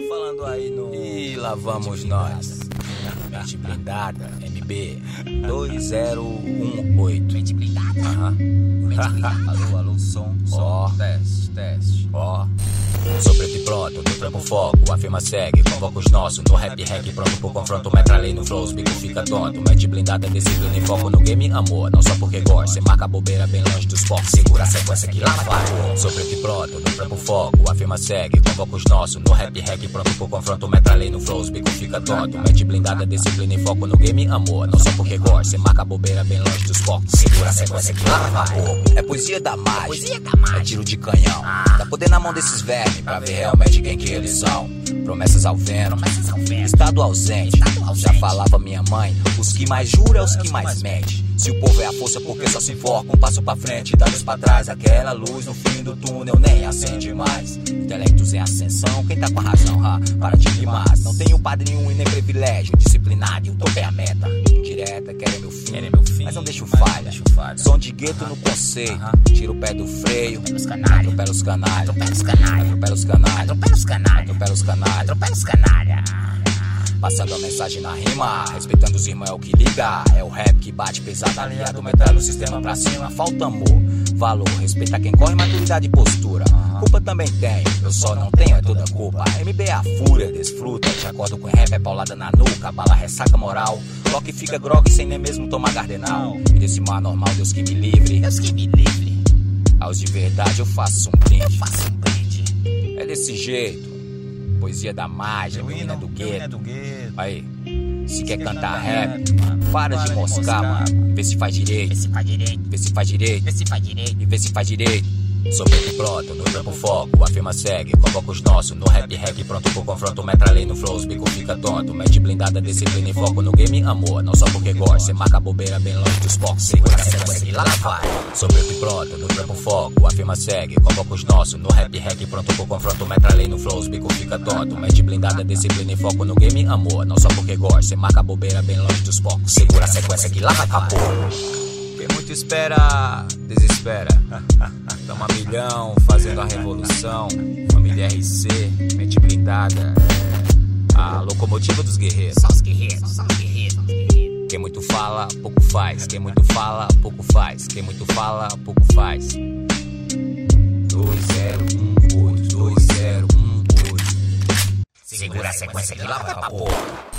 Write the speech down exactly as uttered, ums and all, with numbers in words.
falando aí no... E lá vamos nós. Mente blindada, M B dois zero um oito. Mente blindada? Aham. Mente blindada. Alô, alô, som, som. Ó, teste, teste. Ó. Sou preto e pronto, no trampo foco, a firma segue, convoca os nossos, no rap hack, pronto pro confronto, metralhei no flow, os bico fica tonto, mente blindada, disciplina e foco no game, amor, não só porque gosta, cê marca a bobeira bem longe dos focos, segura a sequência que lá vai. Sou preto e pronto, no trampo foco, a firma segue, convoca os nossos, no rap hack, pronto pro confronto, metralhei no flow, os bico fica tonto, mente blindada, disciplina e foco no game, amor, não só porque gosta, cê marca a bobeira bem longe dos focos, segura a sequência que lá vai. É poesia da mágica, é tiro de canhão, dá poder na mão desses velhos, pra ver realmente quem que eles são. Promessas ao vento, estado ausente. Já falava minha mãe, os que mais juram é os que mais mente. Se o povo é a força, porque só se enfoca um passo pra frente, dá dois pra trás. Aquela luz no fim do túnel nem acende mais. Intelectos em ascensão, quem tá com a razão, ha, para de rimar. Não tenho padrinho e nem privilégio, disciplinado e o topo é a meta. Indireta, querem meu fim, Querem meu fim, mas não deixo mas não falha. deixo falha. Som de gueto no conceito, tira o pé do freio, atropela os canalha, Atropela os canalha. atropela os canalha, Atropela os canalha. atropela os canalha. Atropela os canalha. Passando a mensagem na rima, respeitando os irmãos é o que liga. É o rap que bate pesado, aliado, metralha o sistema pra cima. Falta amor, valor, respeita quem corre, maturidade e postura. Culpa também tem, eu só não tenho, é toda culpa. M B é a fúria, desfruta, te acordo com rap, é paulada na nuca, bala ressaca moral. Loki fica grog sem nem mesmo tomar gardenal. E desse mar normal, Deus que me livre. Deus que me livre. Aos de verdade eu faço um brinde. Eu faço um brinde. É desse jeito, poesia da mágica, menina do gueto. Aí, se quer cantar rap, para de moscar, mano. Vê se faz direito, Vê se faz direito. vê se faz direito, Vê se faz direito. e vê se faz direito. Sou preto e pronto, no trampo foco, a firma segue, convoca os nossos, no rap hack, pronto pro confronto, metralhei no flow, os bico fica tonto, mente blindada, disciplina e foco no game, amor, não só porque gosta, cê marca a bobeira bem longe dos focos, segura a sequência e lá vai. Sou preto e pronto, no trampo foco, a firma segue, convoca os nossos, no rap hack, pronto pro confronto, metralhei no flow, os bico fica tonto, mente blindada, disciplina e foco no game, amor, não só porque gosta, cê marca a bobeira bem longe dos focos, segura a sequência que lá vai, acabou. Quem muito espera, desespera. Tamo a milhão, fazendo a revolução. Família R C, mente blindada. A locomotiva dos guerreiros. Só os guerreiros, só os guerreiros. Quem muito fala, pouco faz. Quem muito fala, pouco faz. Quem muito fala, pouco faz. dois zero um oito, dois zero um oito. Segura a sequência que lá vai pra porra.